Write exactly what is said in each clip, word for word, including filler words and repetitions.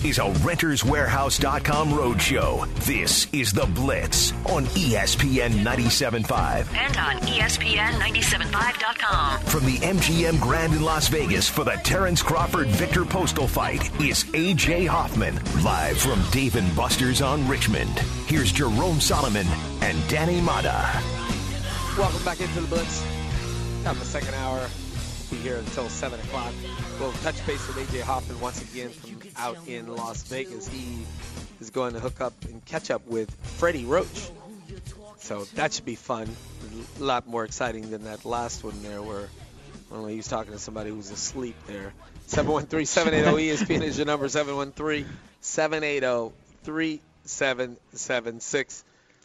is a Renters Warehouse dot com roadshow. This is The Blitz on E S P N ninety-seven point five. And on E S P N ninety-seven point five dot com. From the M G M Grand in Las Vegas for the Terrence Crawford-Victor Postal fight is A J Hoffman. Live from Dave and Buster's on Richmond. Here's Jerome Solomon and Danny Mata. Welcome back into The Blitz. Got the second hour. We'll be here until seven o'clock. We'll touch base with A J Hoffman once again from out in Las Vegas. He is going to hook up and catch up with Freddie Roach. So that should be fun. A lot more exciting than that last one there where well, he was talking to somebody who was asleep there. seven one three, seven eight zero, E S P N is your number, seven one three, seven eight zero, three seven seven six.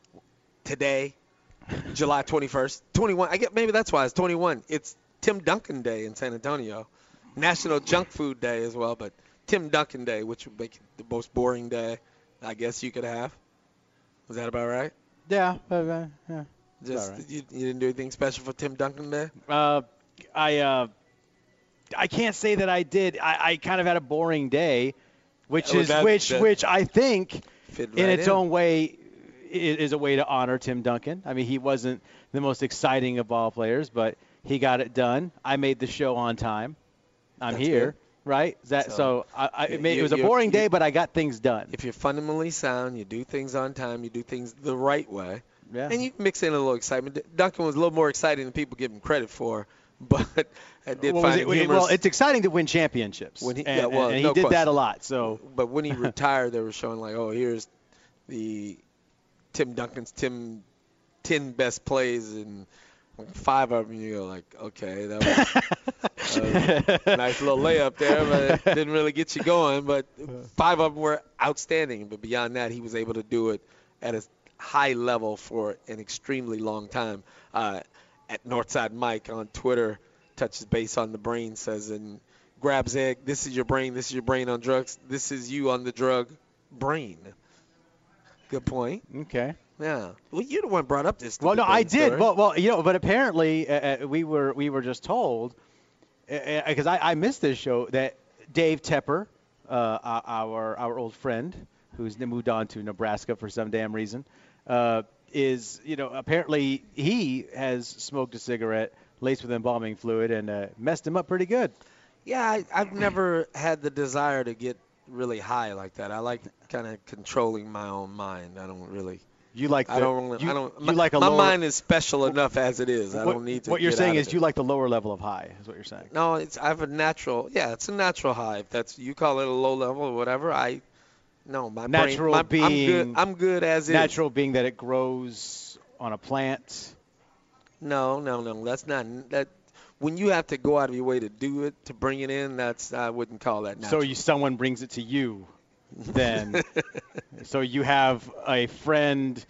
Today, July twenty-first, twenty-one. I get maybe that's why it's twenty-one. It's Tim Duncan Day in San Antonio. National Junk Food Day as well, but Tim Duncan Day, which would make it the most boring day I guess you could have. Was that about right? Yeah, uh, yeah. Just right. you, you didn't do anything special for Tim Duncan Day? Uh, I uh, I can't say that I did. I, I kind of had a boring day, which Oh, is that- which that which I think fit in right its in. own way i- is a way to honor Tim Duncan. I mean, he wasn't the most exciting of ball players, but he got it done. I made the show on time. I'm That's here, good. right? Is that So, so? I, I, it, made, you- it was a you- boring you- day, but I got things done. If you're fundamentally sound, you do things on time, you do things the right way, Yeah. and you mix in a little excitement. Duncan was a little more exciting than people give him credit for, but I did Well, was find it- it humorous. well, it's exciting to win championships, When he- and, yeah, well, and he no did that question. a lot. So, But when he retired, they were showing like, oh, here's the Tim Duncan's Tim ten best plays, and five of them. You go like, okay, that was, that was a nice little layup there, but it didn't really get you going. But five of them were outstanding. But beyond that, he was able to do it at a high level for an extremely long time. Uh, at Northside Mike on Twitter, touches base on the brain, says, and grabs egg, this is your brain, this is your brain on drugs, this is you on the drug brain. Good point. okay. Yeah. Well, you're the one brought up this. Well, no, stupid I brain did. story. Well, well, you know, but apparently uh, uh, we were we were just told because I, I missed this show that Dave Tepper, uh, our our old friend who's moved on to Nebraska for some damn reason, uh, is you know apparently he has smoked a cigarette laced with embalming fluid and uh, messed him up pretty good. Yeah, I, I've never had the desire to get really high like that. I like kind of controlling my own mind. I don't really. You like the, I don't. you, I don't. you my, like a my lower, mind is special enough as it is. I what, don't need to. What you're get saying out is of you it. like the lower level of high. Is what you're saying. No, it's I have a natural. Yeah, it's a natural high. If that's you call it a low level or whatever. I. No, my Natural brain. My, I'm being- good. I'm good as is. Natural being that it grows on a plant. No, no, no. That's not that. When you have to go out of your way to do it, to bring it in, that's I wouldn't call that natural. So you, someone brings it to you, then. So you have a friend,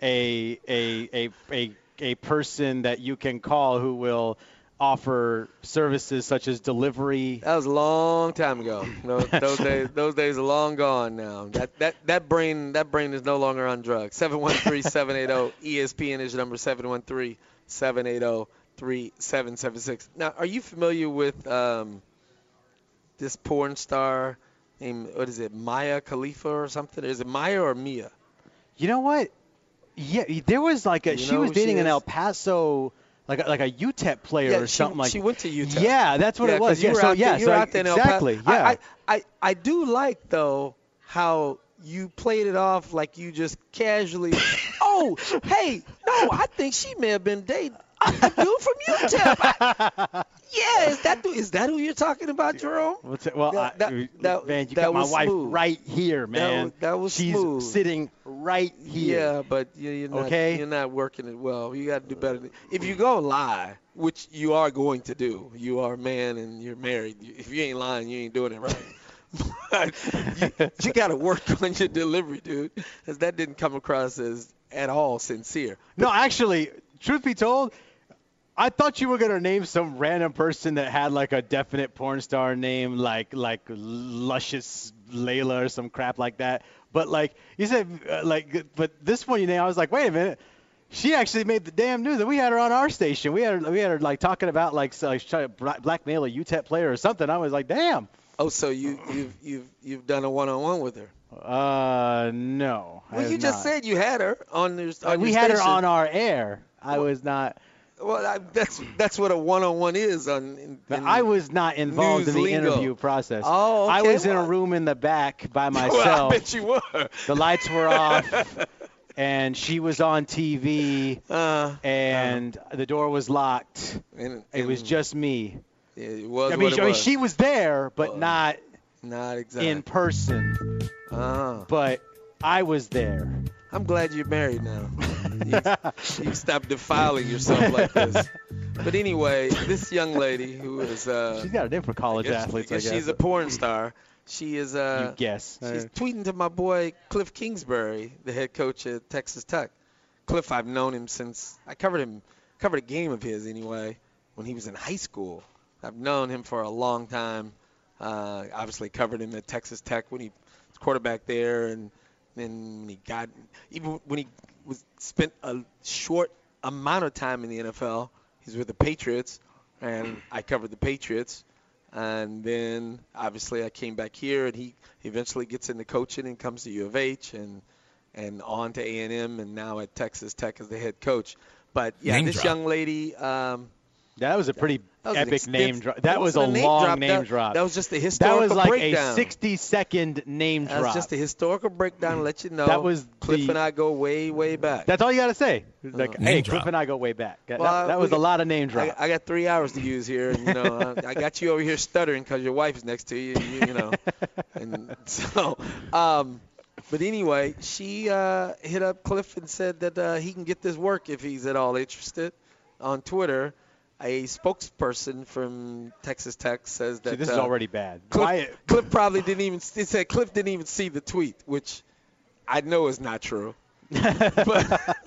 a, a a a a person that you can call who will offer services such as delivery. That was a long time ago. Those, those days, those days are long gone now. That that that brain, that brain is no longer on drugs. seven one three, seven eight zero, E S P N is your number. seven one three, seven eight zero, three seven seven six. Now, are you familiar with um, this porn star named, what is it, Maya Khalifa or something? Is it Maya or Mia? You know what? Yeah, there was like a You she know was who she dating an is? El Paso. Like a, like a U T E P player Yeah, or she, something like she went to Utah. Yeah, that's what Yeah, it was. 'cause you Yeah, were so out yeah, there, you so were I- out there in El Paso. exactly. Yeah. I, I, I, I do like, though, how you played it off like you just casually, oh, hey, no, I think she may have been dating a dude from U T E P. I- yeah, is that, is that who you're talking about, Jerome? What's it? Well, That- I, that- that- man, you that got my was wife smooth. right here, man. was- that was She's smooth. sitting right here. Yeah, but you- you're not, Okay. you're not working it well. You got to do better. than- If you go lie, which you are going to do, you are a man and you're married. If you ain't lying, you ain't doing it right. But you, you got to work on your delivery, dude, because that didn't come across as at all sincere. No, actually, truth be told, I thought you were gonna name some random person that had like a definite porn star name, like like Luscious Layla or some crap like that. But like you said, uh, like, but this one you named, I was like, wait a minute. She actually made the damn news, and we had her on our station. We had her, we had her like talking about like, so, like trying to bla- blackmail a U T E P player or something. I was like, damn. Oh, so you you've you've you've done a one-on-one with her? Uh, no. I Well, have you just not. said you had her on your. Uh, On we your had her station. on our air. I was not. Well, I, that's that's what a one-on-one is. On. In, But in I was not involved in news the lingo. interview process. Oh, I okay, was in a well- room in the back by Well, I myself. bet you were. The lights were off, and she was on T V, Uh, and the door was locked. and, It was and- just me. yeah, it was I mean, what she, it I mean, was. she was there, but Was. not Not exactly. in person. uh, But I was there. I'm glad you're married now. you, you stop defiling yourself like this. But anyway, this young lady who is uh, She's got a name for college I guess- athletes, I I guess guess. she's a porn star. She is uh, you guess. She's Uh, tweeting to my boy Cliff Kingsbury, the head coach at Texas Tech. Cliff, I've known him since I covered him, covered a game of his anyway, when he was in high school. I've known him for a long time. Uh, obviously covered him at Texas Tech when he was quarterback there, and then when he got, even when he was spent a short amount of time in the N F L, he's with the Patriots, and I covered the Patriots. And then obviously I came back here, and he eventually gets into coaching and comes to U of H and and on to A and M, and now at Texas Tech as the head coach. But yeah, Name this drop. young lady. Um, that was a pretty that was an epic extensive- name drop. That it was a wasn't long drop. name that, drop. That was just a That historical was like breakdown. a sixty-second name That drop. was just a historical breakdown. Let you know. That was Cliff the- and I go way, way back. That's all you got to say. Like, Name hey, drop. Cliff and I go way back. That, Well, that, that we was a got- lot of name I, drop. I got three hours to use here, and you know, I, I got you over here stuttering because your wife is next to you. You, you know, and so. Um, but anyway, she uh, hit up Cliff and said that uh, he can get this work if he's at all interested. On Twitter, a spokesperson from Texas Tech says that See, this is uh, already bad. Cliff, Why? Cliff probably didn't even. It said Cliff didn't even see the tweet, which I know is not true. But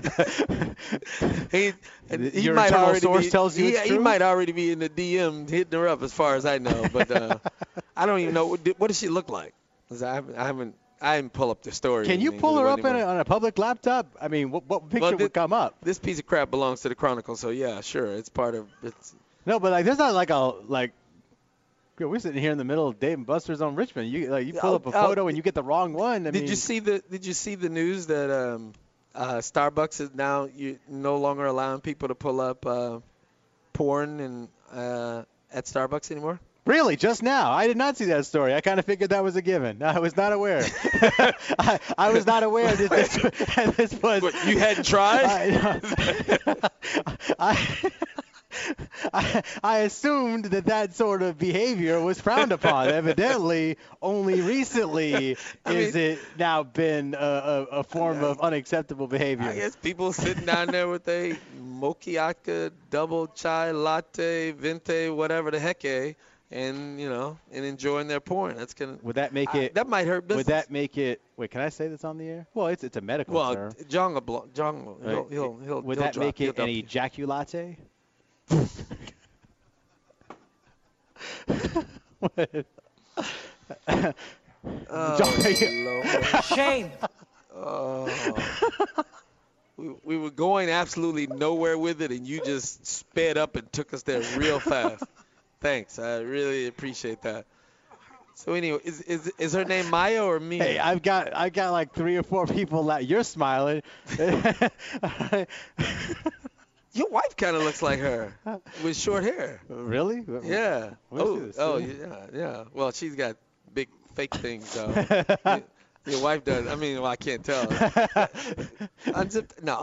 he, and he Your might internal already source be, tells you he, it's he true? might already be in the D M hitting her up, as far as I know. But uh, I don't even know what, what does she look like. 'Cause I haven't, I haven't, I didn't pull up the story. Can you I mean, pull 'cause it her up wasn't in a, even- on a public laptop? I mean, what, what picture Well, thi- would come up? This piece of crap belongs to the Chronicle, so yeah, sure, it's part of. It's, No, but like, there's not like a like. We're sitting here in the middle of Dave and Buster's on Richmond. You like you pull Oh, up a oh, photo and you get the wrong one. I did mean, you see the Did you see the news that um, uh, Starbucks is now you no longer allowing people to pull up uh, porn and uh, at Starbucks anymore? Really, just now? I did not see that story. I kind of figured that was a given. I was not aware. I, I was not aware that this, this was. What, you hadn't tried? I, I, I, I assumed that that sort of behavior was frowned upon. Evidently, only recently I is mean- it now been a, a, a form of unacceptable behavior. I guess people sitting down there with a mochiaca, double chai latte, vente, whatever the heck, eh, and you know, and enjoying their porn. That's gonna. Would that make I- it? that might hurt business. Would that make it? Wait, can I say this on the air? Well, it's it's a medical Well, term. John will, blo- John will, he'll, Right. he'll, he'll, Would he'll that drop, make he'll it an dump you. ejaculate? Oh, Lord. Shame. Oh. we, we were going absolutely nowhere with it, and you just sped up and took us there real fast. Thanks. I really appreciate that. So anyway, is is is her name Maya or Mia? Hey, I've got I got like three or four people that you're smiling. Your wife kind of looks like her with short hair. Really? Yeah. Let me see Oh, this. oh, yeah, yeah. Well, she's got big fake things. So. your, your wife does. I mean, well, I can't tell. Unzip. No.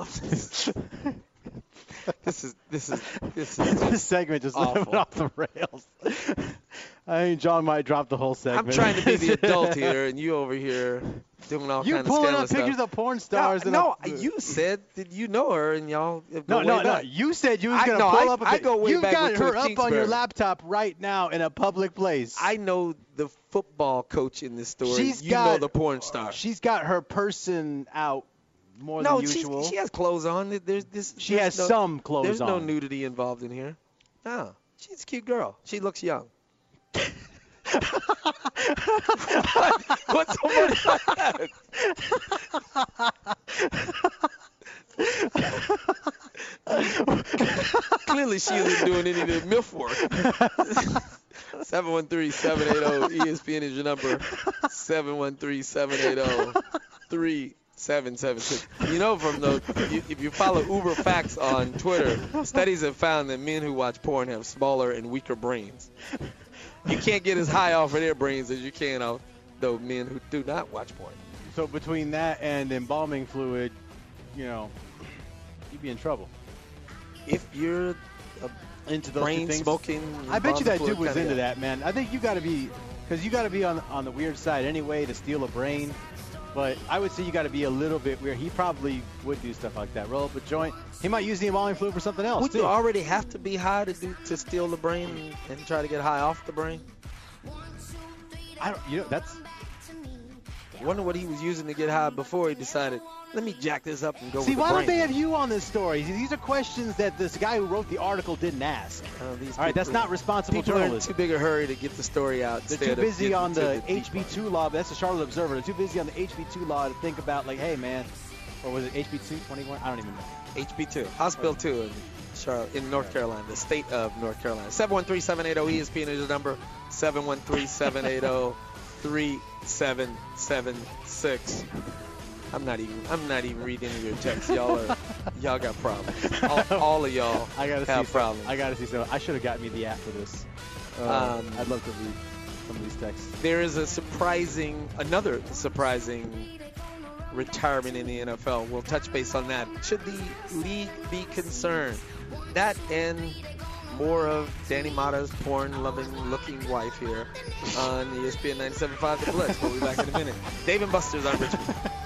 This is this is this is. This segment just awful. went off the rails. I mean, John might drop the whole segment. I'm trying to be the adult here, and you over here doing all You kind of pulling scandalous up pictures stuff. of porn stars. No, and no, a, you said that you know her, and y'all have No, go no, way no. back. You said you was I- gonna no, pull I- up a I pic- go way You've back got with her Cliff up on your Kingsbury. laptop right now in a public place. I know the football coach in this story. She's you know got- the porn star. She's got her person out more no, than she's, usual. she has clothes on. There's this. She there's has no, some clothes There's no on. nudity involved in here. No, she's a cute girl. She looks young. What's so funny about that? Clearly, she isn't doing any of the MILF work. So seven one three, seven eight zero, E S P N is your number. seven one three, seven eight zero, three seven seven six. You know, from the you, if you follow Uber Facts on Twitter, studies have found that men who watch porn have smaller and weaker brains. You can't get as high off of their brains as you can off those men who do not watch porn. So between that and embalming fluid, you know, you'd be in trouble. If you're a Into those brain two things. smoking, I bet you that dude was kinda into guy. that, man. I think you got to be, because you got to be on on the weird side anyway to steal a brain. But I would say you got to be a little bit weird. He probably would do stuff like that. Roll up a joint. He might use the embalming fluid for something else Would too. you already have to be high to do to steal the brain and, and try to get high off the brain? I don't. You know, that's. I wonder what he was using to get high before he decided, let me jack this up and go See, with the why brain. don't they have you on this story? These are questions that this guy who wrote the article didn't ask. Uh, these All right, that's people- not responsible People are in journalism. too big a hurry to get the story out. They're instead too of busy getting on to the deep H B part. two law. That's the Charlotte Observer. They're too busy on the H B two law to think about, like, hey, man, or was it H B two twenty-one? I don't even know. H B two, House Bill two in Charlotte, in North Carolina, the state of North Carolina. seven one three, seven eight zero, E S P N is the number. seven one three, seven eight zero, three seven seven six. I'm not even. I'm not even reading any of your texts. Y'all are. Y'all got problems. All, all of y'all I gotta have see problems. Some, I gotta see some. I should have got me the app for this. Uh, Um, I'd love to read some of these texts. There is a surprising, another surprising retirement in the N F L. We'll touch base on that. Should the league be concerned? That and more of Danny Mata's porn-loving looking wife here on E S P N ninety-seven point five The Blitz. We'll be back in a minute. Dave and Buster's on Richmond.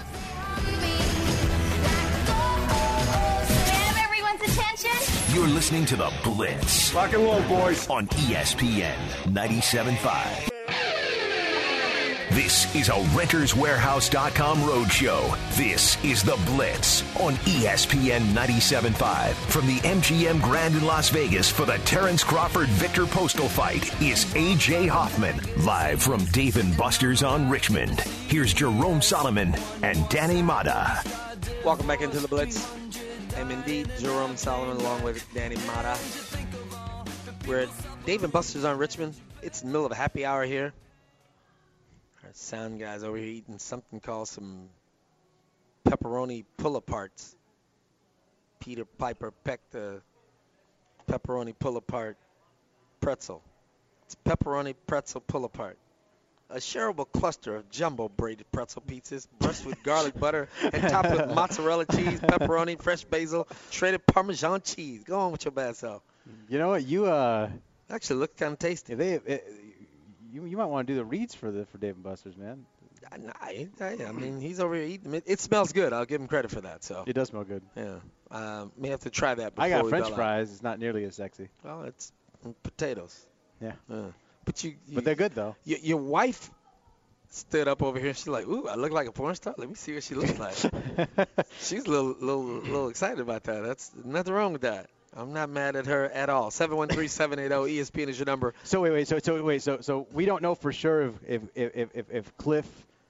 Have everyone's attention? You're listening to The Blitz. Rock and roll, boys. On E S P N ninety-seven point five. This is a Renters Warehouse dot com roadshow. This is The Blitz on E S P N ninety-seven point five. From the M G M Grand in Las Vegas for the Terrence Crawford-Victor Postal fight is A J Hoffman. Live from Dave and Buster's on Richmond. Here's Jerome Solomon and Danny Mata. Welcome back into The Blitz. I'm indeed Jerome Solomon along with Danny Mata. We're at Dave and Buster's on Richmond. It's the middle of a happy hour here. Our sound guy's over here eating something called some pepperoni pull-aparts. Peter Piper pecked a pepperoni pull-apart pretzel. It's pepperoni pretzel pull-apart. A shareable cluster of jumbo braided pretzel pizzas brushed with garlic butter and topped with mozzarella cheese, pepperoni, fresh basil, shredded Parmesan cheese. Go on with your bad self. You know what? You uh, Actually, look kind of tasty. if they, it, you you might want to do the reads for the for Dave and Buster's, man. I, I, I mean, he's over here eating. It, it smells good. I'll give him credit for that. So, It does smell good. yeah, um, may have to try that. Before I got we French bail out. fries. It's not nearly as sexy. Well, it's potatoes. Yeah. Uh, but you, you, But they're good though. Your, your wife stood up over here. She's like, "Ooh, I look like a porn star. Let me see what she looks like." She's a little, little, little excited about that. That's nothing wrong with that. I'm not mad at her at all. seven one three, seven eight zero, E S P N is your number. So wait, wait. So so wait. So so we don't know for sure if if if if, if Cliff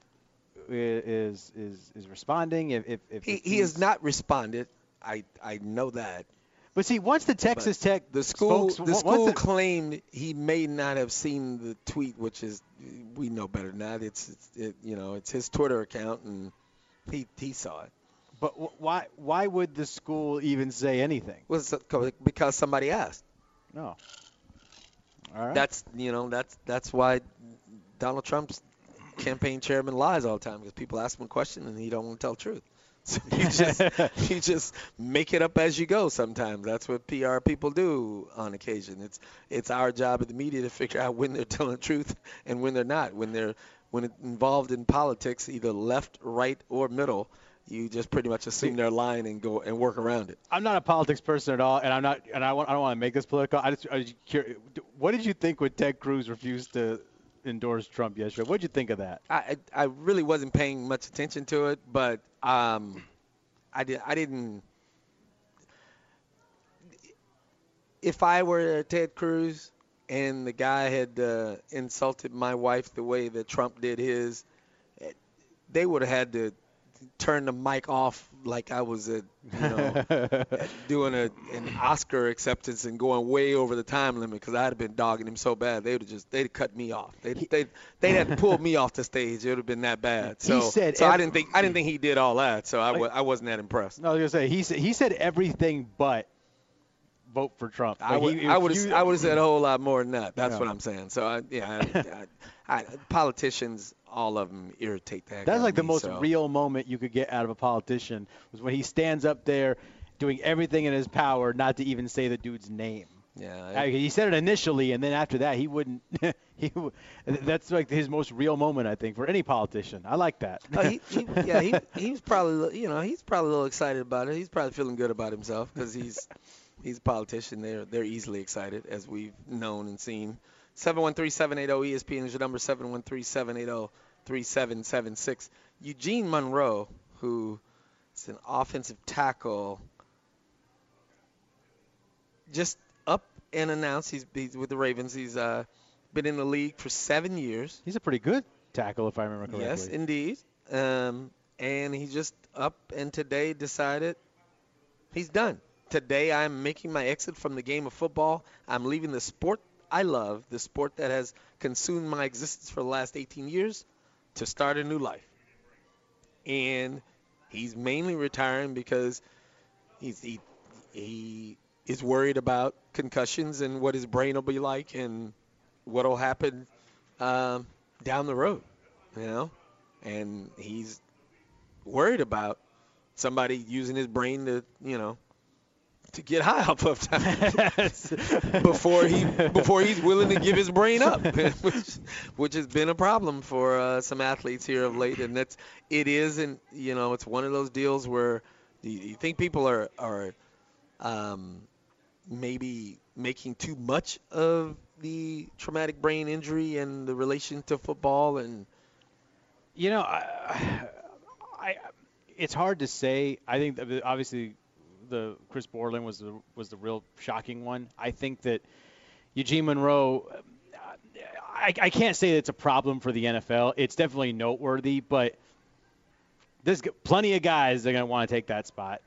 is is is responding. If if, if He, if he has he's- not responded. I, I know that. But see, once the Texas Tech The school, folks, the once school the- claimed he may not have seen the tweet, which is we know better than that. It's, it's it, you know it's his Twitter account, and he he saw it. But wh- why why would the school even say anything? Was because somebody asked. No. All right. That's you know that's that's why Donald Trump's campaign chairman lies all the time, because people ask him a question and he don't want to tell the truth. So you just you just make it up as you go. Sometimes that's what P R people do on occasion. It's it's our job at the media to figure out when they're telling the truth and when they're not. When they're when it's involved in politics, either left, right, or middle, you just pretty much assume they're lying and go and work around it. I'm not a politics person at all, and I'm not, and I, want, I don't want to make this political. I just, I was curious. What did you think when Ted Cruz refused to endorse Trump yesterday? What did you think of that? I, I I really wasn't paying much attention to it, but um, I did I didn't. If I were Ted Cruz and the guy had uh, insulted my wife the way that Trump did his, they would have had to turned the mic off like I was a, you know, doing a, an Oscar acceptance and going way over the time limit because I'd have been dogging him so bad they would have just they'd have cut me off. They'd they they had pulled me off the stage. It would have been that bad. So, he said so every, I didn't think I didn't think he did all that. So I, w- I wasn't that impressed. No, I was gonna say he said he said everything but vote for Trump. I would he, I would have you, I would have said a whole lot more than that. That's No. what I'm saying. So I, yeah, I, I, I, politicians, all of them irritate the heck That's out like of the me, most so. real moment you could get out of a politician was when he stands up there doing everything in his power not to even say the dude's name. Yeah, I mean, he said it initially, and then after that, he wouldn't. he, w- that's like his most real moment, I think, for any politician. I like that. uh, he, he, yeah, he he's probably you know he's probably a little excited about it. He's probably feeling good about himself because he's he's a politician. They're they're easily excited as we've known and seen. seven one three, seven eight zero E S P N is your number. seven one three, seven eight zero, three seven seven six. Eugene Monroe, who is an offensive tackle, just up and announced he's, he's with the Ravens. He's uh, been in the league for seven years. He's a pretty good tackle, if I remember correctly. Yes, indeed. Um, and he just up and today decided he's done. Today I'm making my exit from the game of football. I'm leaving the sport I love, the sport that has consumed my existence for the last eighteen years, to start a new life. And he's mainly retiring because he's he, he is worried about concussions and what his brain will be like and what will happen um, down the road, you know. And he's worried about somebody using his brain to, you know, to get high off of time before he before he's willing to give his brain up, which which has been a problem for uh, some athletes here of late. And that's it is, and you know, it's one of those deals where you, you think people are are um, maybe making too much of the traumatic brain injury and the relation to football, and You know, I, I, it's hard to say. I think that obviously the Chris Borland was the was the real shocking one. I think that Eugene Monroe, I, I can't say it's a problem for the N F L. It's definitely noteworthy, but there's plenty of guys that are going to want to take that spot.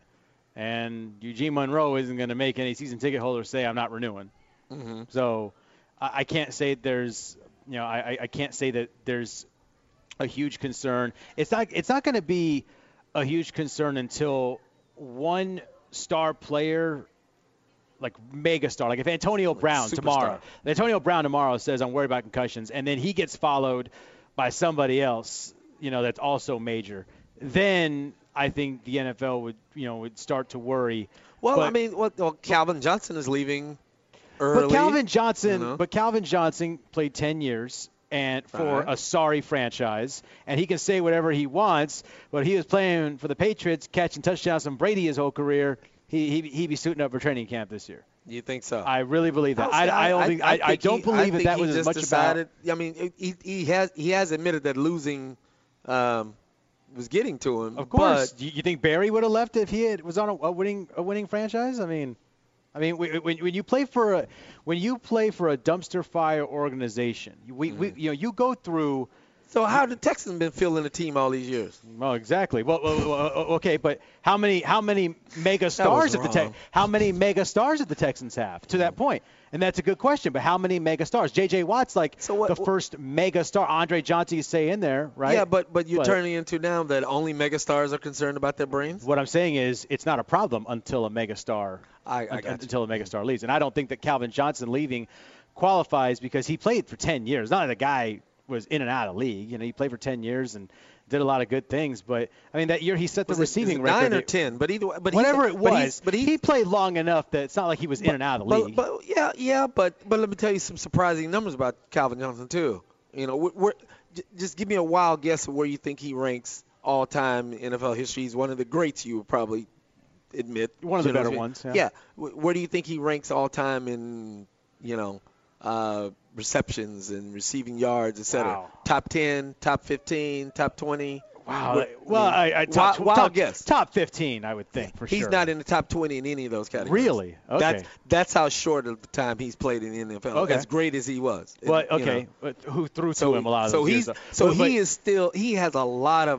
And Eugene Monroe isn't going to make any season ticket holders say, I'm not renewing. mm-hmm. So I, I can't say there's, you know, I, I can't say that there's a huge concern. It's not, it's not going to be a huge concern until one star player, like mega star, like if Antonio Like Brown superstar. tomorrow, Antonio Brown tomorrow says, I'm worried about concussions, and then he gets followed by somebody else, you know, that's also major, then I think the N F L would, you know, would start to worry. Well, But- I mean, well, well, Calvin Johnson is leaving early. But Calvin Johnson, you know? but Calvin Johnson played ten years and for All right. a sorry franchise, and he can say whatever he wants. But he was playing for the Patriots, catching touchdowns from Brady his whole career. He he he'd be suiting up for training camp this year. You think so? I really believe that. I, I, don't think, I, I think don't he- believe that think that he was as just much decided, about. I mean, he he has he has admitted that losing um, was getting to him. Of course, But you, you think Barry would have left if he had, was on a, a winning a winning franchise? I mean, I mean, when, when when you play for a when you play for a dumpster fire organization, we, we you know you go through. so how have the Texans been feeling the team all these years? Well, exactly. Well, well, well, okay, but how many how many mega stars at the Tex wrong. how many mega stars did the Texans have to that point? And that's a good question. But how many mega stars? J J Watt's like So what- the first mega star. Andre Johnson, you say in there, right? Yeah, but but you're But- turning into now that only megastars are concerned about their brains. What I'm saying is, it's not a problem until a megastar I, I un- got you. until a megastar leaves. And I don't think that Calvin Johnson leaving qualifies because he played for ten years. Not that the guy was in and out of the league. You know, he played for ten years and did a lot of good things. But I mean, that year he set the Was it- is receiving it record. nine or that- ten? But either way, but Whatever he's, it but was, he's, but he, he played long enough that it's not like he was in and out of the but, league. But yeah, yeah, but but let me tell you some surprising numbers about Calvin Johnson too. You know, we're, we're, j- just give me a wild guess of where you think he ranks all time in N F L history. He's one of the greats, you would probably admit. One of the better generally. ones, yeah. Yeah. Wh- Where do you think he ranks all time in, you know, uh, receptions and receiving yards, et cetera? Wow. Top ten, top fifteen, top twenty. Wow. What- well, I, I top, wild, wild top, guess. top fifteen, I would think, for He's sure. not in the top twenty in any of those categories. Really? Okay. That's that's how short of the time he's played in the N F L. Okay. As great as he was. Well, You know. okay. But who threw to So him a lot of so those he's years? so But- he is still he has a lot of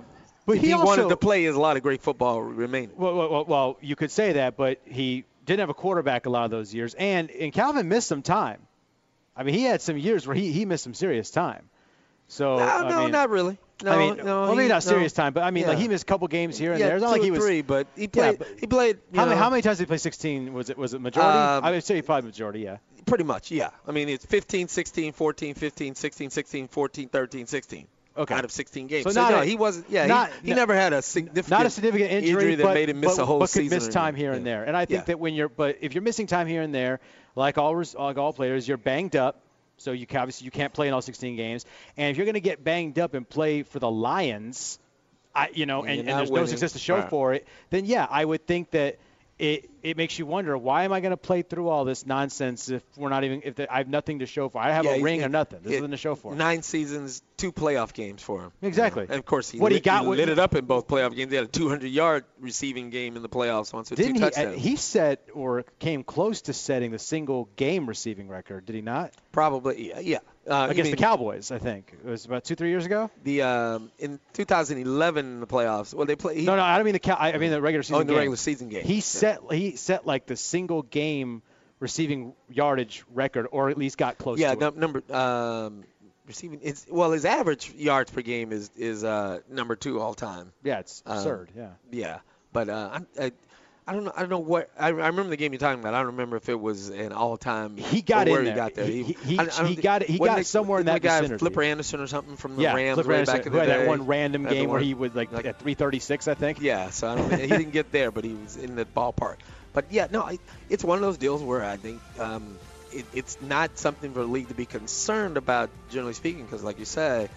But if he, he also, wanted to play, there's a lot of great football remaining. Well, well, well, you could say that, but he didn't have a quarterback a lot of those years, and and Calvin missed some time. I mean, he had some years where he, he missed some serious time. So No, I no, mean, not really. No, I mean, no, well, maybe he- not serious no. time, but I mean, Yeah. like he missed a couple games here and yeah, there. It's not two like he or was. three, but he played. but- he played. You How know, many, how many times did he play sixteen? Was it was it majority? Um, I would say probably majority. Yeah. Pretty much, yeah. I mean, it's fifteen, sixteen, fourteen, fifteen, sixteen, sixteen, fourteen, thirteen, sixteen. Okay. Out of sixteen games. So So, not no, a- he wasn't. Yeah, not- he, he never had a significant, Not a significant injury, that but, made him miss but, a whole but could season. miss or time anything. here and Yeah. there. And I think Yeah. that when you're, but if you're missing time here and there, like all res- like all players, you're banged up. So you can, obviously you can't play in all sixteen games. And if you're going to get banged up and play for the Lions, I you know, And and, you're and not there's no winning. success to show Right. for it, then yeah, I would think that it it makes you wonder, why am I going to play through all this nonsense if we're not even if the, I have nothing to show for? I have Yeah, a he- ring or it- nothing. There's it- nothing to show for. Nine seasons, two playoff games for him. Exactly. And of course, he, What he lit, got he with- lit it up in both playoff games. He had a two hundred yard receiving game in the playoffs once with Didn't two he? uh, touchdowns. He set or came close to setting the single game receiving record. Did he not? Probably, yeah. yeah. Uh, you Against the mean Cowboys, I think. It was about two, three years ago. The um, in two thousand eleven in the playoffs. Well, they play. He, No, no, I don't mean the Cow- I mean the regular season oh, in the game. regular season game. He Yeah. set he set like the single game receiving yardage record, or at least got close Yeah, to num- it. number um, receiving. It's well, his average yards per game is is uh, number two all time. Yeah, it's um, absurd. Yeah. Yeah, but uh, I'm- I, I don't know. I don't know what. I, I remember the game you're talking about. I don't remember if it was an all-time. He got or where in he there. got there. He- he- I- I don't he think- got it- he wasn't got it- somewhere in the that guy vicinity. Flipper Anderson or something from the Yeah, Rams Flipper way Anderson, back in who the had day. that one random Had the game where one- he was like, like- at three thirty-six, I think. Yeah, so I don't, he didn't get there, but he was in the ballpark. But yeah, no, I, it's one of those deals where I think um, it, it's not something for the league to be concerned about, generally speaking, because like you say,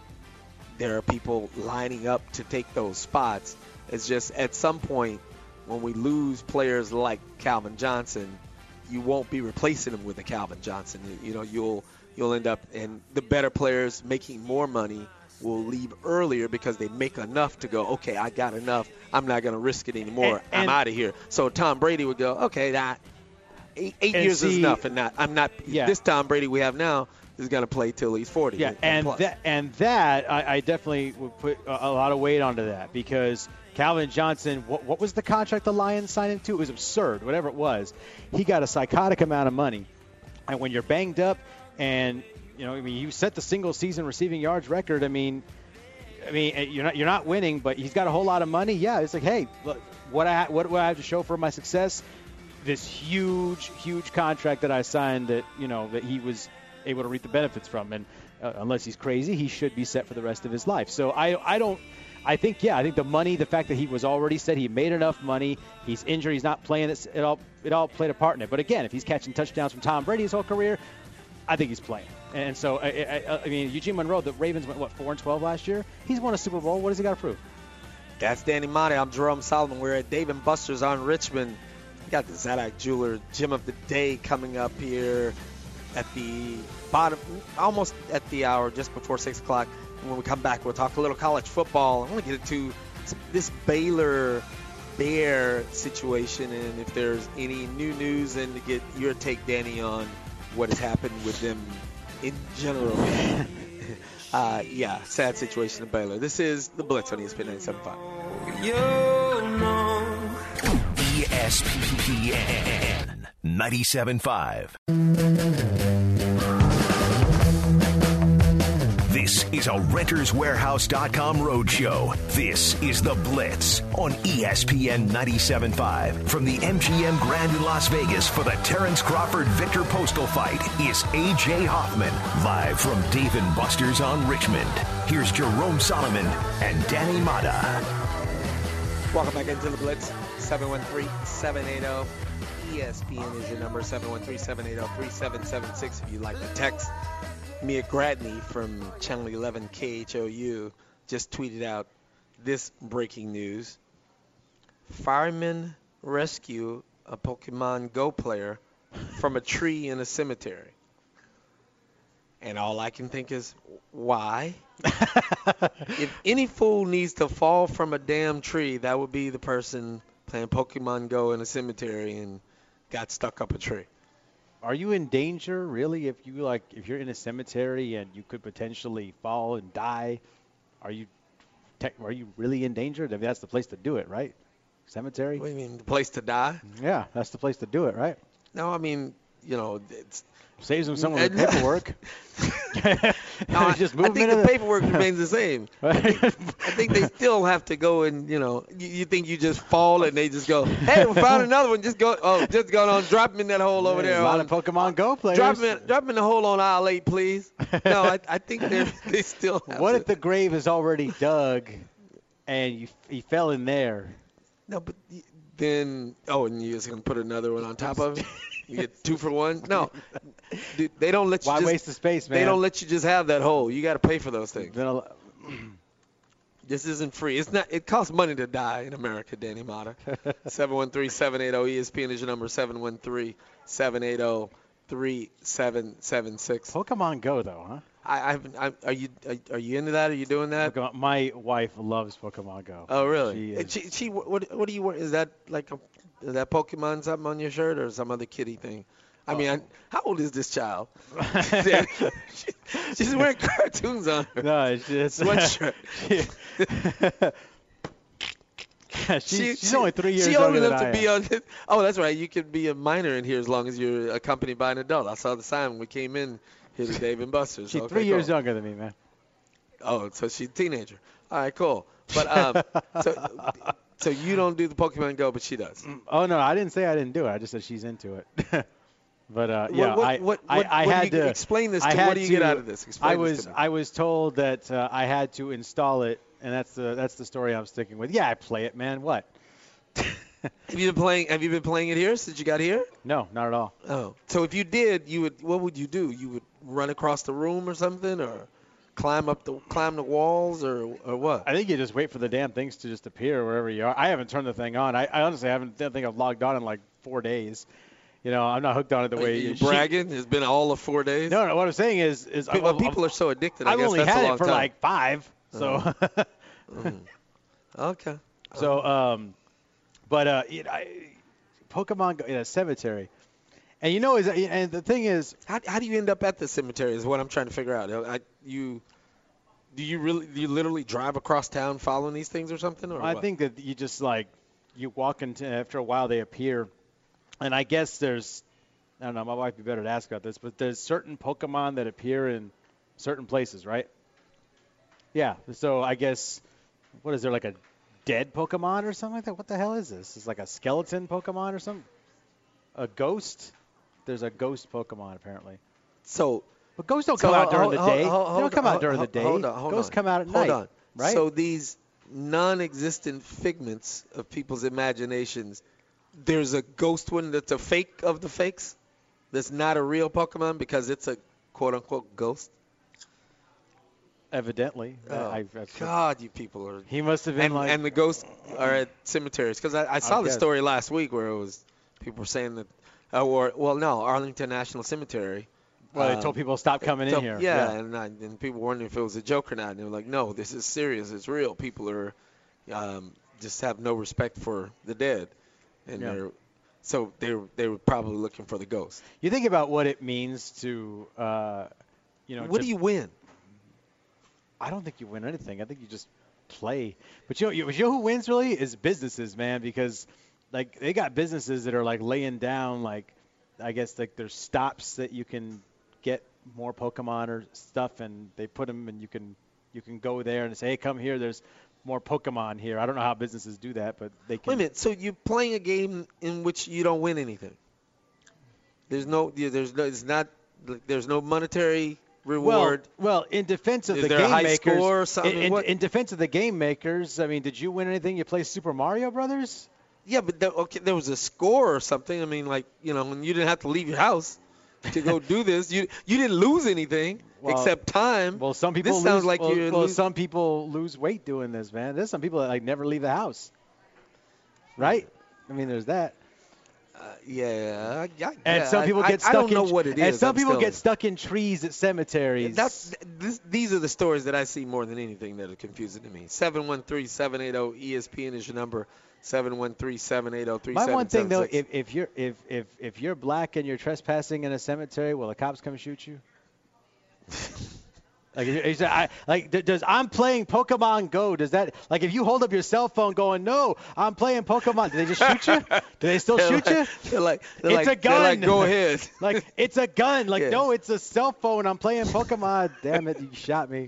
there are people lining up to take those spots. It's just at some point when we lose players like Calvin Johnson, you won't be replacing him with a Calvin Johnson. You, you know, you'll you'll end up, and the better players making more money will leave earlier because they make enough to go, okay, I got enough. I'm not going to risk it anymore. And- and- I'm out of here. So Tom Brady would go, okay, that eight, eight And years is see- enough, and not I'm not. Yeah. This Tom Brady we have now is going to play till he's forty. Yeah, and plus. that and that I, I definitely would put a, a lot of weight onto that, because Calvin Johnson, what, what was the contract the Lions signed him to? It was absurd, whatever it was. He got a psychotic amount of money, and when you're banged up, and you know, I mean, you set the single season receiving yards record. I mean, I mean, you're not you're not winning, but he's got a whole lot of money. Yeah, it's like, hey, look, what I what do I have to show for my success? This huge, huge contract that I signed that you know that he was able to reap the benefits from, and uh, unless he's crazy, he should be set for the rest of his life. So I I don't. I think, yeah, I think the money, the fact that he was already set, he made enough money, he's injured, he's not playing, it, it all it all played a part in it. But again, if he's catching touchdowns from Tom Brady his whole career, I think he's playing. And so, I, I, I mean, Eugene Monroe, the Ravens went, what, four and twelve last year? He's won a Super Bowl. What does he got to prove? That's Danny Monte. I'm Jerome Solomon. We're at Dave and Buster's on Richmond. We got the Zadak Jeweler Gym of the Day coming up here at the bottom, almost at the hour, just before six o'clock. And when we come back, we'll talk a little college football. I want to get into this Baylor Bear situation and if there's any new news, and to get your take, Danny, on what has happened with them in general. uh, yeah, sad situation in Baylor. This is The Blitz on E S P N ninety-seven point five. E S P N ninety-seven point five. This is a Renters Warehouse dot com roadshow. This is The Blitz on E S P N ninety-seven point five. From the M G M Grand in Las Vegas for the Terrence Crawford-Victor Postal fight is A J Hoffman, live from Dave and Buster's on Richmond. Here's Jerome Solomon and Danny Mata. Welcome back into The Blitz. seven one three, seven eight zero. E S P N is your number, seven one three, seven eight zero, three seven seven six if you'd like to text. Mia Gradney from Channel eleven K H O U just tweeted out this breaking news. Firemen rescue a Pokemon Go player from a tree in a cemetery. And all I can think is, why? If any fool needs to fall from a damn tree, that would be the person playing Pokemon Go in a cemetery and got stuck up a tree. Are you in danger, really, if you like if you're in a cemetery and you could potentially fall and die? Are you tech, are you really in danger? I mean, that's the place to do it, right? Cemetery? What do you mean, the place to die? Yeah, that's the place to do it, right? No, I mean, you know, it's saves them some of the paperwork. no, I, just I think the, the paperwork remains the same. I think, I think they still have to go and, you know, you, you think you just fall and they just go, hey, we found another one. Just go, oh, just go on, drop him in that hole over yeah, there. A lot on, of Pokemon Go players. Drop him in, drop him in the hole on aisle eight, please. No, I, I think they they still have What to. if the grave is already dug and you he fell in there? No, but then, oh, and you're just going to put another one on top of it? You get two for one? No. Dude, they don't let you Why just, waste the space, man? They don't let you just have that hole. You got to pay for those things. Then I'll- This isn't free. It's not. It costs money to die in America, Danny Mata. seven one three, seven eight zero E S P N is your number, seven one three, seven eight zero, three seven seven six. Pokemon Go, though, huh? I, I've, I, are you are, are you into that? Are you doing that? Pokemon, my wife loves Pokemon Go. Oh, really? She And is, She, she, what, what do you wear? Is that like a, is that Pokemon something on your shirt or some other kitty thing? I mean, I, how old is this child? she, she's wearing cartoons on her. no, it's just Sweatshirt. she, she's, She- she's she- only three years She old younger than enough to I be am. on this. Oh, that's right. You can be a minor in here as long as you're accompanied by an adult. I saw the sign when we came in here to Dave and Buster's. She's Okay, three years cool. younger than me, man. Oh, so she's a teenager. All right, cool. But um, so so you don't do the Pokemon Go, but she does. Oh no, I didn't say I didn't do it. I just said she's into it. But uh, What- yeah, what, I, what, I, what, I what had do you to explain this I to. had What do you get to- out of this? Explain I was this to me. I was told that uh, I had to install it, and that's the that's the story I'm sticking with. Yeah, I play it, man. What? Have you been playing? Have you been playing it here since you got here? No, not at all. Oh, so if you did, you would. What would you do? You would run across the room or something, or climb up the climb the walls, or or what? I think you just wait for the damn things to just appear wherever you are. I haven't turned the thing on. I, I honestly haven't. I don't think I've logged on in like four days. You know, I'm not hooked on it the Are way you she- bragging? It's been all of four days. No, no. What I'm saying is, is People, I've, people are so addicted. I I've guess only that's had a long it for time. like five. So, Mhm. Okay. so, um, but uh, you know, I, Pokemon Go in a cemetery, and you know, is and the thing is, How, how do you end up at the cemetery? Is what I'm trying to figure out. I, you do you really do you literally drive across town following these things or something? Or I what? think that you just like you walk into after a while they appear, and I guess there's I don't know, my wife would be better to ask about this, but there's certain Pokemon that appear in certain places, right? Yeah. So I guess what is there like a dead Pokemon or something like that? What the hell is this? It's like a skeleton Pokemon or something? A ghost? There's a ghost Pokemon apparently. so. But ghosts don't So come out hold- during the hold- day. hold- They hold don't come on, out during the hold- day. hold on, hold Ghosts on. come out at Hold night, on. right? So these non-existent figments of people's imaginations, there's a ghost one that's a fake of the fakes, that's not a real Pokemon because it's a quote-unquote ghost. Evidently. Oh, I, I, that's what- God, you people are. he must have been And, like. and the ghosts are at cemeteries because I, I saw the guess. story last week where it was people were saying that, uh, or well, no, Arlington National Cemetery. well, they um, told people to stop coming in So, here. Yeah, And, I, and people were wondering if it was a joke or not. And they were like, no, this is serious. It's real. People are um, just have no respect for the dead. And Yeah. they're so they were, they were probably looking for the ghost. You think about what it means to, uh, you know. What to- do you win? I don't think you win anything. I think you just play. But you know, you, you know who wins really is businesses, man, because like they got businesses that are like laying down like, I guess like there's stops that you can get more Pokemon or stuff, and they put them, and you can you can go there and say, hey, come here. There's more Pokemon here. I don't know how businesses do that, but they can. Wait a minute. So you're playing a game in which you don't win anything. There's no. There's no. It's not. There's no monetary reward. Well, well, in defense of Is the there a game high makers, score or something? in, in, What- in defense of the game makers, I mean, did you win anything? You play Super Mario Brothers? Yeah, but there, okay, there was a score or something. I mean, like you know, when you didn't have to leave your house to go do this, you you didn't lose anything Well- except time. Well, some people This lose, sounds like well, you're well, lose- some people lose weight doing this, man. There's some people that like never leave the house, right? I mean, there's that. Uh, yeah, I, I, And yeah, some people I, get I, stuck I don't in know what it is. and some I'm people still- get stuck in trees at cemeteries. That's this, these are the stories that I see more than anything that are confusing to me. seven one three, seven eight zero E S P N is your number. seven one three, seven eight zero, three seven My seven one thing though, six. if, if you're if, if if you're black and you're trespassing in a cemetery, will the cops come shoot you? Like, is that, I, like, does I'm playing Pokemon Go? Does that, like, if you hold up your cell phone going, no, I'm playing Pokemon, do they just shoot you? Do they still they're shoot like, you? They're like, they're It's like, a gun. They're like, go ahead. Like, it's a gun. Like, Yeah. no, it's a cell phone. I'm playing Pokemon. Damn it, you shot me.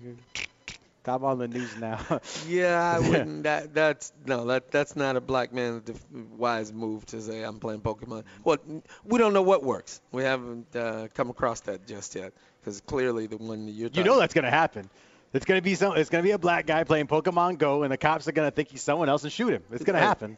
I'm on the news now. Yeah, I wouldn't. That that's no, that that's not a black man's def- wise move to say I'm playing Pokemon. Well, we don't know what works. We haven't uh, come across that just yet, because clearly the one that you're. You talking know that's gonna happen. It's gonna be some. It's gonna be a black guy playing Pokemon Go, and the cops are gonna think he's someone else and shoot him. It's gonna Hey. happen.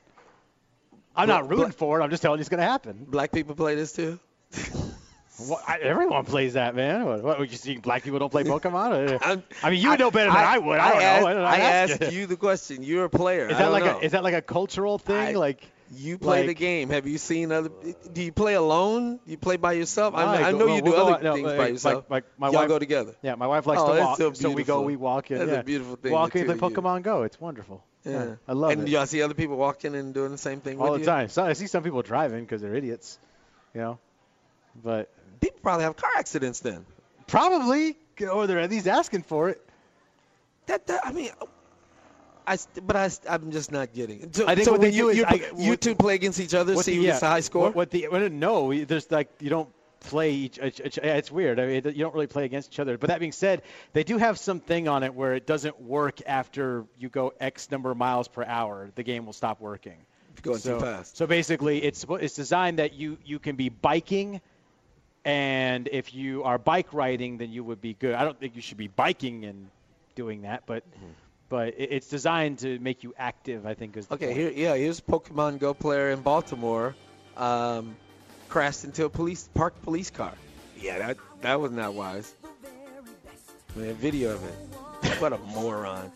I'm Bla- not rooting bla- for it. I'm just telling you it's gonna happen. Black people play this too. What, I, everyone plays that, man. What, what you see? Black people don't play Pokemon? I'm- I mean, you would know better than I, would. I don't asked, know. I, don't know. I asked asked you the question. You're a player. Is I that don't like know. a is that like a cultural thing? I- like You play the like- game. Have you seen other? Do you play alone? You play by yourself? I, I I go- know well, you do we'll go other out- no, things like- by yourself. like- like my Y'all wife- go together. yeah, my wife likes Oh, to that's walk, so so we go, beautiful. we walk in. That's a yeah. beautiful thing, Walk the in, two play of you. Pokemon Go. It's wonderful. Yeah. I love and it. do y'all see other people walking and doing the same thing all with the you? time. So I see some people driving because they're idiots, you know. But People probably have car accidents then. probably, or they're at least asking for it. That, that I mean, I st- but I st- I'm just not getting it. So, I think so what when they you do is you, I- you what- two play against each other, What see the- who yeah, gets the high score. What, what the well, no, we- there's like you don't play each. each, each it's weird. I mean, you don't really play against each other. But that being said, they do have something on it where it doesn't work after you go X number of miles per hour. The game will stop working. Going so, too fast. So basically, it's it's designed that you you can be biking. And if you are bike riding, then you would be good. I don't think you should be biking and doing that, but Mm-hmm. but it, it's designed to make you active, I think, is the Okay, point. here, yeah, here's a Pokemon Go player in Baltimore, um, crashed into a police parked police car. Yeah, that that was not wise. Man, video of it. What a moron.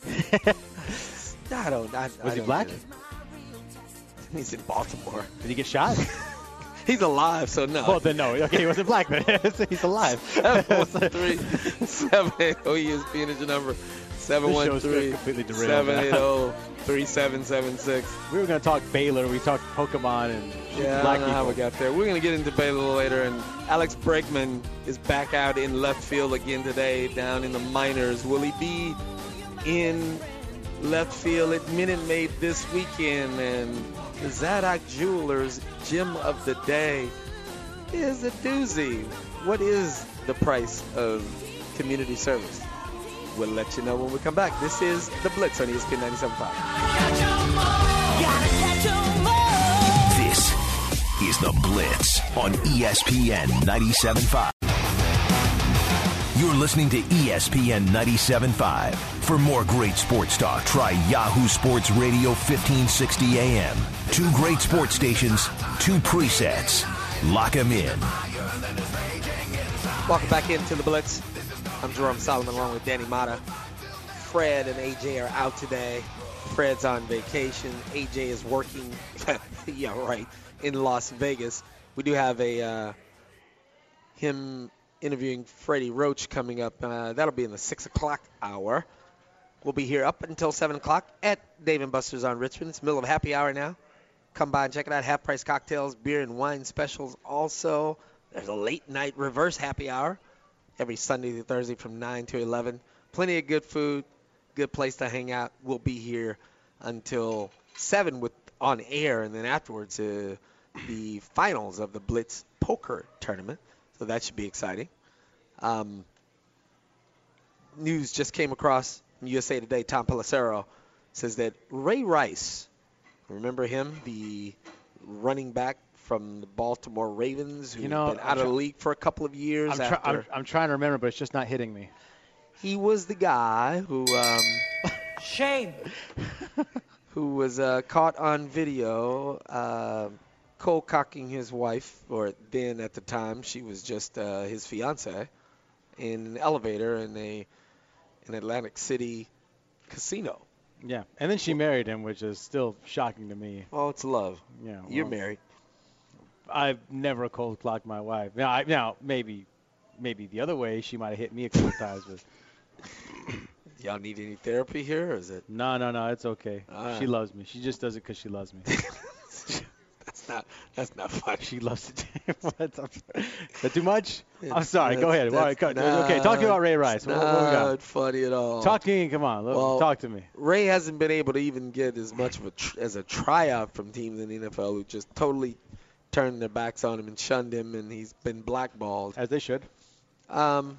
I don't. I, Was I he don't black? get it. He's in Baltimore. Did he get shot? He's alive, so no. Well, then no. Okay, he wasn't black, but he's alive. seven one three, seven eight zero E S P N is your number. seven one show's three, completely derailed seven now. eight zero, three seven seven six. We were going to talk Baylor. We talked Pokemon and Yeah, black I don't know people. how we got there. We're going to get into Baylor a little later. And Alex Bregman is back out in left field again today down in the minors. Will he be in left field at Minute Maid this weekend? And the Zadok Jewelers Gem of the Day is a doozy. What is the price of community service? We'll let you know when we come back. This is The Blitz on E S P N ninety-seven point five. This is The Blitz on E S P N ninety-seven point five. You're listening to E S P N ninety-seven point five. For more great sports talk, try Yahoo Sports Radio fifteen sixty A M. Two great sports stations, two presets. Lock 'em in. Welcome back into The Blitz. I'm Jerome Solomon along with Danny Mata. Fred and A J are out today. Fred's on vacation. A J is working, yeah, right, in Las Vegas. We do have a uh, him interviewing Freddie Roach coming up. Uh, that'll be in the six o'clock hour. We'll be here up until seven o'clock at Dave and Buster's on Richmond. It's the middle of happy hour now. Come by and check it out. Half-price cocktails, beer and wine specials. Also, there's a late-night reverse happy hour every Sunday through Thursday from nine to eleven. Plenty of good food, good place to hang out. We'll be here until seven with on air, and then afterwards uh, the finals of the Blitz Poker Tournament. So that should be exciting. Um, news just came across from U S A Today. Tom Pelissero says that Ray Rice, remember him, the running back from the Baltimore Ravens, who's You know, been I'm out of the try- league for a couple of years I'm, try- after. I'm, I'm trying to remember, but it's just not hitting me. He was the guy who um, Shame. who was uh, caught on video uh, cold cocking his wife, or then at the time she was just uh, his fiance, in an elevator in a an Atlantic City casino. Yeah, and then she married him, which is still shocking to me. Oh, it's love. Yeah, You're well, married. I've never cold clocked my wife. Now, I, now maybe, maybe the other way, she might have hit me a couple times, but Y'all need any therapy here, or is it? no, no, no, it's okay. All right. She loves me. She just does it because she loves me. That's not that's not funny. She loves it. What? Is that too much? I'm It's- sorry. Go that's- ahead. All right, that's go- okay, talk to me about Ray Rice. It's What, what we got? not funny at all. Talk to me. Come on. Look, Well, talk to me. Ray hasn't been able to even get as much of a tr- as a tryout from teams in the N F L who just totally turned their backs on him and shunned him, and he's been blackballed. As they should. Um,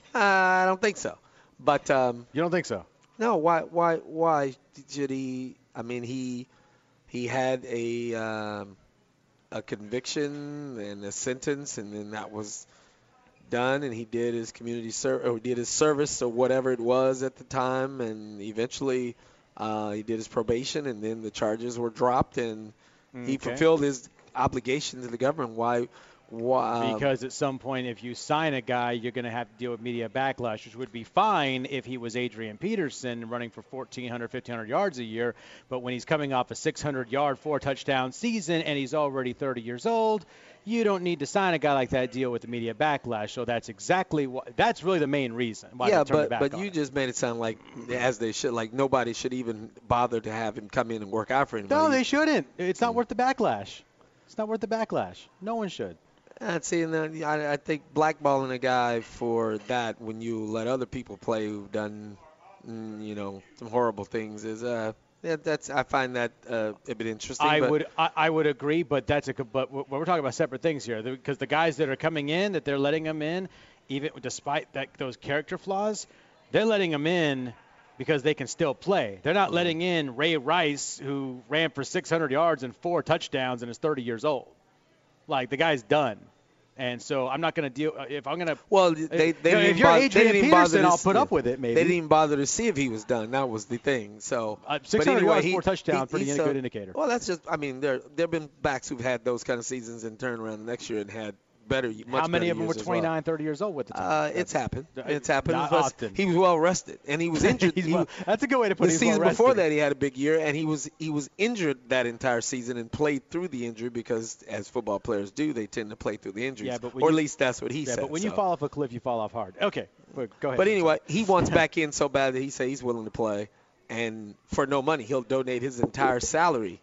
I don't think so. But um, You don't think so? no, why why why should he? I mean, he he had a um, a conviction and a sentence, and then that was done, and he did his community service or did his service or whatever it was at the time, and eventually uh, he did his probation, and then the charges were dropped, and he Okay. fulfilled his obligation to the government. Why? Why? um, Because at some point, if you sign a guy, you're going to have to deal with media backlash, which would be fine if he was Adrian Peterson running for fourteen hundred, fifteen hundred yards a year. But when he's coming off a six hundred yard, four touchdown season and he's already thirty years old, you don't need to sign a guy like that, deal with the media backlash. So that's exactly what, that's really the main reason why yeah, they turned but it back but on you him. just made it sound like as they should, like nobody should even bother to have him come in and work out for anybody. No, they shouldn't. It's not worth the backlash. It's not worth the backlash. No one should. Uh, see, and then I, I think blackballing a guy for that when you let other people play who've done, mm, you know, some horrible things is uh, yeah, that's I find that uh, a bit interesting. I but would I, I would agree, but that's a but we're we're talking about separate things here because the guys that are coming in that they're letting them in, even despite that those character flaws, they're letting them in because they can still play. They're not letting in Ray Rice, who ran for six hundred yards and four touchdowns and is thirty years old. Like the guy's done. And so I'm not going to deal if I'm going to. Well, they, they you know, didn't if even you're bother, they Adrian didn't even bother Peterson, to I'll see put it. up with it. Maybe They didn't even bother to see if he was done. That was the thing. So, Uh, but six hundred anyway, yards, he- four touchdowns, he- pretty he's, good uh, indicator. Well, that's just. I mean, there there have been backs who've had those kind of seasons and turned around the next year and had better. Much How many better of them were years as twenty-nine, well. thirty years old with the time? Uh, it's happened. It's happened. Not Plus, often. He was well rested, and he was injured. He's he, well- that's a good way to put the it. He's season well before rested. that, he had a big year, and he was he was injured that entire season and played through the injury because, as football players do, they tend to play through the injuries. Yeah, but when or at you- least that's what he Yeah, said. but when you so. fall off a cliff, you fall off hard. Okay, well, go ahead. But anyway, he wants back in so bad that he says he's willing to play, and for no money, he'll donate his entire salary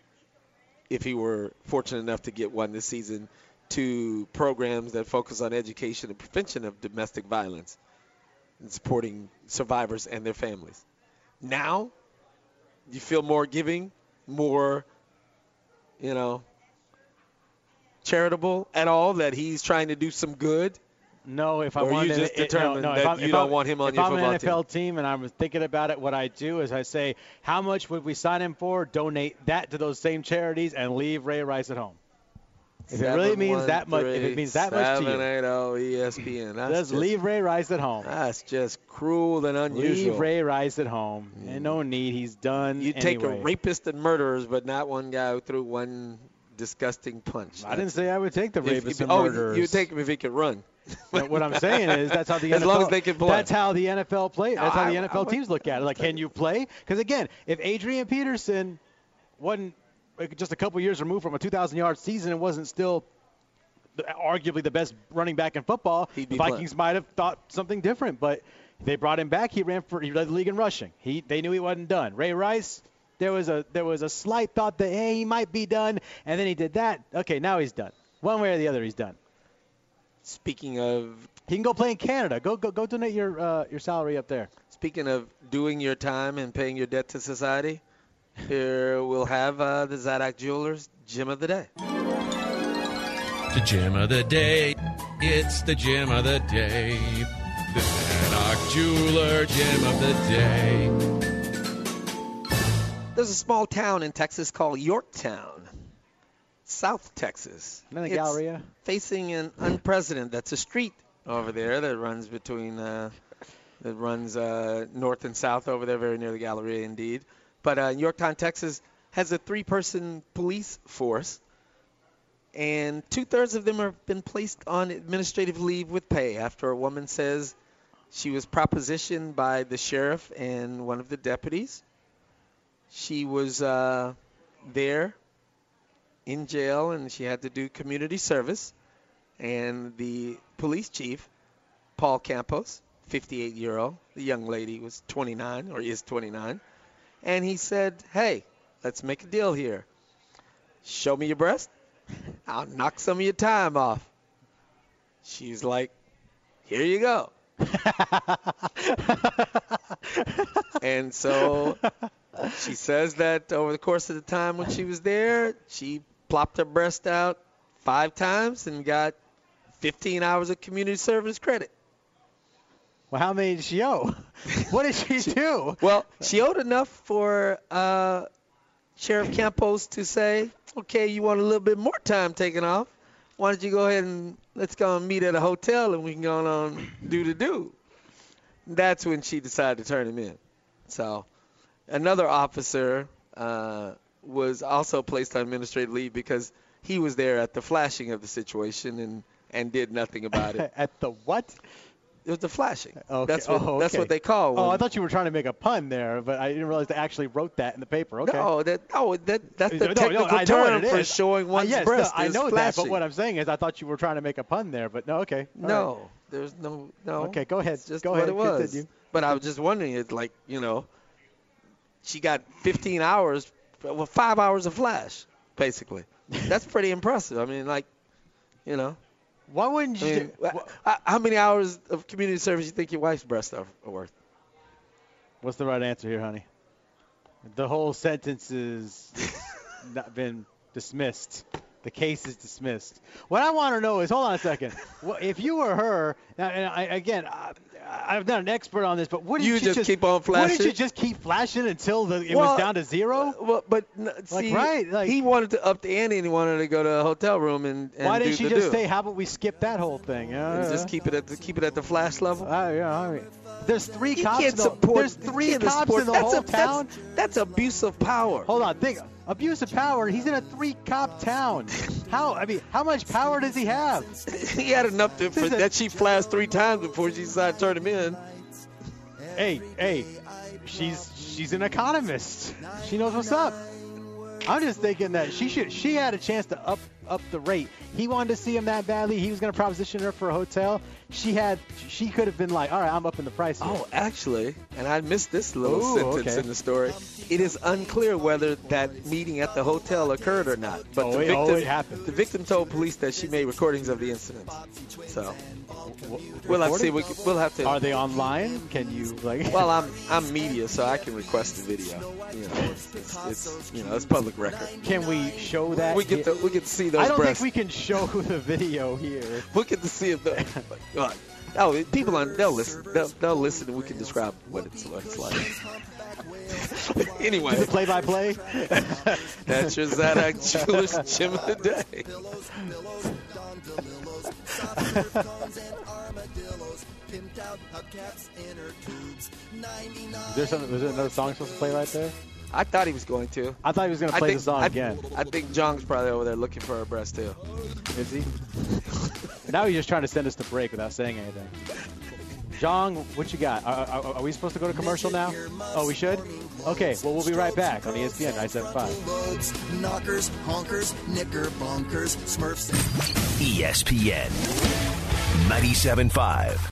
if he were fortunate enough to get one this season to programs that focus on education and prevention of domestic violence and supporting survivors and their families. Now, you feel more giving, more, you know, charitable at all that he's trying to do some good? No, if I Or you wanted just it, determined no, no, that if I'm, you if don't I'm, want him on if your I'm football an N F L team and I'm thinking about it, what I do is I say, how much would we sign him for? Donate that to those same charities and leave Ray Rice at home. If it really means that much, if it means that much to seven you, eighty E S P N. That's just just, leave Ray Rice at home. That's just cruel and unusual. Leave Ray Rice at home. And no need. He's done. You take anyway. a rapist and murderers, but not one guy who threw one disgusting punch. I didn't say I would take the If- rapists if- and oh, murderers. you take him if he could run. But what I'm saying is that's how the As N F L, long as they can play. That's how the N F L play. That's how I- the N F L I would- teams look at it. Like, can you play? Because again, if Adrian Peterson wasn't like, just a couple years removed from a two thousand yard season and wasn't still the- arguably the best running back in football, He'd the be Vikings might have thought something different. But they brought him back. He ran for he led the league in rushing. He they knew he wasn't done. Ray Rice. There was a there was a slight thought that hey he might be done, and then he did that. Okay, now he's done. One way or the other, he's done. Speaking of He can go play in Canada. Go go go donate your uh, your salary up there. speaking of doing your time and paying your debt to society, here we'll have uh, the Zadak Jewelers Gem of the Day. The gem of the day. It's the gem of the day. The Zadak Jeweler gem of the day. There's a small town in Texas called Yorktown, South Texas. Isn't that It's Galleria? facing an unprecedented. That's a street over there that runs between uh, that runs uh, north and south over there, very near the Galleria, indeed. But uh, Yorktown, Texas, has a three-person police force, and two-thirds of them have been placed on administrative leave with pay after a woman says she was propositioned by the sheriff and one of the deputies. She was uh, there in jail, and she had to do community service. And the police chief, Paul Campos, fifty-eight-year-old, the young lady was twenty-nine, or is twenty-nine, and he said, hey, let's make a deal here. Show me your breast, I'll knock some of your time off. She's like, here you go. And so she says that over the course of the time when she was there, she plopped her breast out five times and got fifteen hours of community service credit. Well, how many did she owe? What did she do? Well, she owed enough for uh, Sheriff Campos to say, okay, you want a little bit more time taken off. Why don't you go ahead and let's go and meet at a hotel and we can go on do the do. That's when she decided to turn him in. So another officer uh, was also placed on administrative leave because he was there at the flashing of the situation and, and did nothing about it. At the what? It was the flashing. Okay. That's what oh, okay. that's what they call. Oh, when, I thought you were trying to make a pun there, but I didn't realize they actually wrote that in the paper. Okay. No, that no, that that's the no, technical no, I know term what it for is. showing one's uh, yes, breast. No, I is know flashing. that, but what I'm saying is I thought you were trying to make a pun there, but no, okay. All no, right. there's no no. Okay, go ahead. It's just go what ahead. it was. Continue. But I was just wondering, it's like, you know, she got fifteen hours, well, five hours of flash, basically. That's pretty impressive. I mean, like, you know. Why wouldn't you? I mean, do, how, how many hours of community service do you think your wife's breasts are, are worth? What's the right answer here, honey? The whole sentence has not been dismissed. The case is dismissed. What I want to know is, hold on a second. Well, if you were her, now, and I, again, I, I'm not an expert on this, but wouldn't You you just just keep on flashing? Wouldn't you just keep flashing until the, it Well, was down to zero? Well, but n- see, right, like- he wanted to up the ante and he wanted to go to a hotel room and, and Why do didn't she the just do. say, "How about we skip that whole thing"? Uh, And just keep it at the keep it at the flash level? Uh, yeah, I mean, there's three You cops. can't in the, support. there's three you can't cops support- in the that's whole a, town. That's, that's abuse of power. Hold on, think. Abuse of power. He's in a three-cop town. How? I mean, how much power does he have? He had enough to, for, There's a- that she flashed three times before she decided to turn him in. Hey, hey, she's she's an economist. She knows what's up. I'm just thinking that she should. She had a chance to up up the rate. He wanted to see him that badly. He was going to proposition her for a hotel. She had. She could have been like, all right, I'm upping the price here. Oh, actually, and I missed this little Ooh, sentence okay. in the story. It is unclear whether that meeting at the hotel occurred or not. But Oh, the it- victim, oh, it happened. the victim told police that she made recordings of the incident. So we'll have to see. We, we'll have to. Are they online? Can you like? Well, I'm I'm media, so I can request the video. You know, it's, it's, it's you know it's public record. Can we show that? We get to we get to see those I don't breasts. think we can show the video here. We get to see it. The, uh, oh, people on they'll listen. They'll, they'll listen, and we can describe what it's what it's like. Anyway, Is it play-by-play? that's your Zadak Jewelers Gem of the Day. Is there something? Was there another song supposed to play right there? I thought he was going to. I thought he was going to I play think, the song I, again. I think Jong's probably over there looking for her breast too. Is he? Now he's just trying to send us to break without saying anything. Jong, what you got? Are, are, are we supposed to go to commercial now? Oh, we should? Okay, well, we'll be right back on E S P N ninety-seven point five. Knockers, honkers, knickerbonkers, Smurfs. E S P N ninety-seven point five.